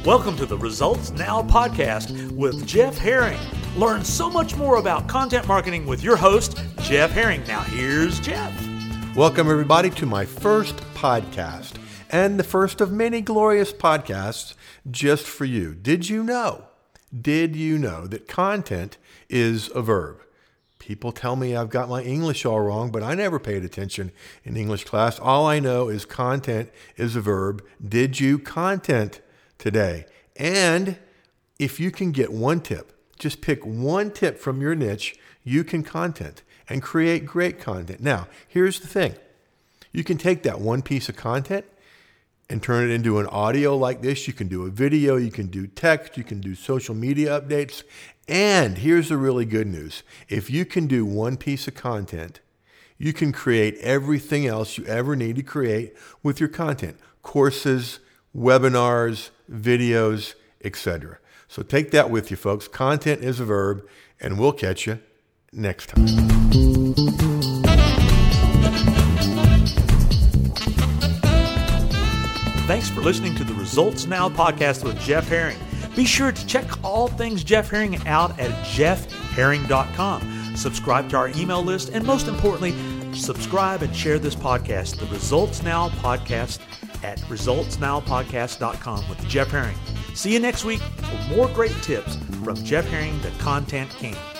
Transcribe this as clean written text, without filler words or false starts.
Welcome to the Results Now podcast with Jeff Herring. Learn so much more about content marketing with your host, Jeff Herring. Now here's Jeff. Welcome everybody to my first podcast and the first of many glorious podcasts just for you. Did you know that content is a verb? People tell me I've got my English all wrong, but I never paid attention in English class. All I know is content is a verb. Did you content today? And if you can get one tip, just pick one tip from your niche, you can content and create great content. Now, here's the thing. You can take that one piece of content and turn it into an audio like this. You can do a video, you can do text, you can do social media updates. And here's the really good news. If you can do one piece of content, you can create everything else you ever need to create with your content. Courses, webinars, videos, etc. So take that with you, folks. Content is a verb, and we'll catch you next time. Thanks for listening to the Results Now podcast with Jeff Herring. Be sure to check all things Jeff Herring out at jeffherring.com. Subscribe to our email list, and most importantly, subscribe and share this podcast, the Results Now podcast, at resultsnowpodcast.com with Jeff Herring. See you next week for more great tips from Jeff Herring, the Content King.